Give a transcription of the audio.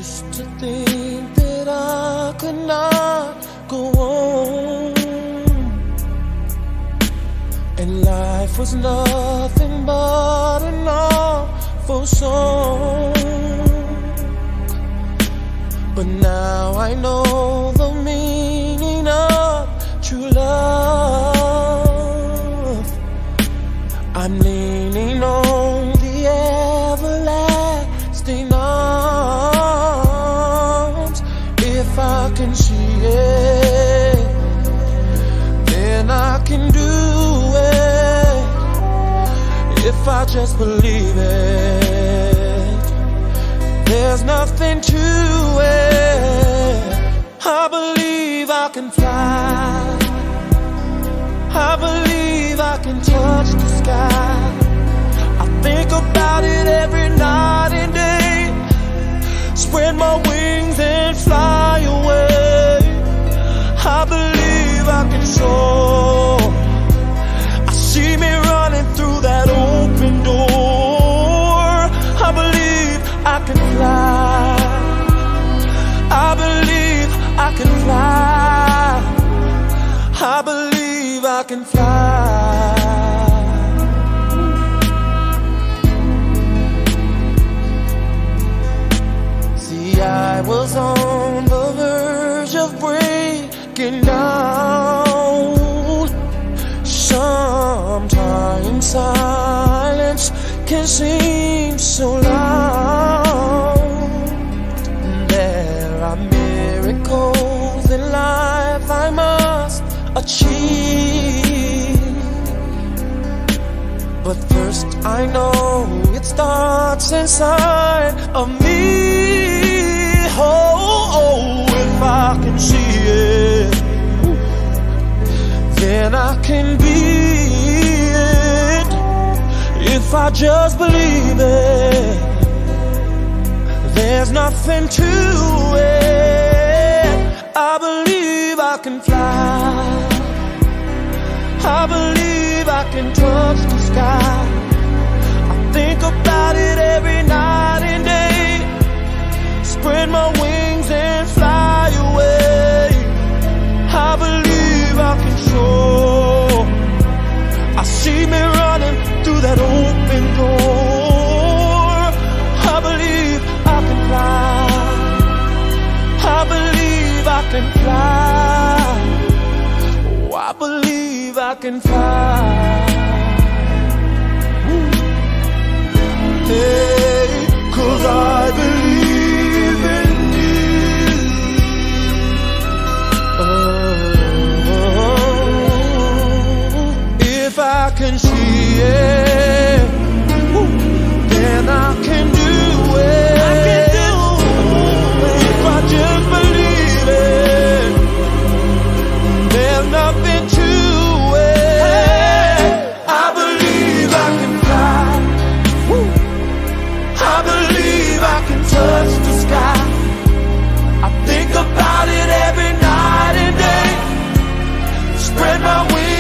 used to think that I could not go on, and life was nothing but an awful song. But now I know the meaning of true love. I'm leaning on the everlasting arms. If I can see it, then I can do it. If I just believe it, there's nothing to it. I believe I can fly. I believe I can touch the sky. I think about it every night and day. Spread my wings and fly away. I believe I can soar. I see me running through that open door. I believe I can fly. I believe I can fly. I believe I can fly. See, I was on the verge of breaking down. Sometimes silence can seem so loud. There are miracles in life I must achieve, but first I know it starts inside of me. Oh, if I can see it, then I can be it. If I just believe it, there's nothing to it. I believe I can fly. I believe I can touch the sky. I think about it every night and day. Spread my wings and fly away. I believe I can soar. I see me running through that open door. I believe I can fly. I believe I can fly. Oh, I believe I can fly. Hey, 'cause I believe in you. Oh, if I can see it, then I can do it. I can do it. If I just believe it, there's nothing to it. I believe I can fly. I believe I can touch the sky. I think about it every night and day. Spread my wings